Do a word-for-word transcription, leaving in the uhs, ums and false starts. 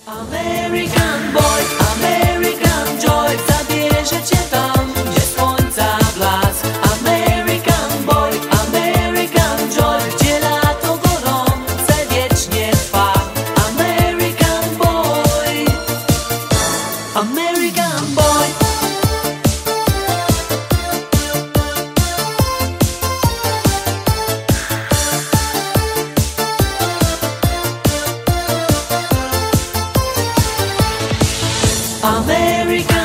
American boy, American joy, zabierze cię tam, gdzie słońca blask. American boy, American joy, gdzie lato gorące wiecznie trwa. American boy, American boy. American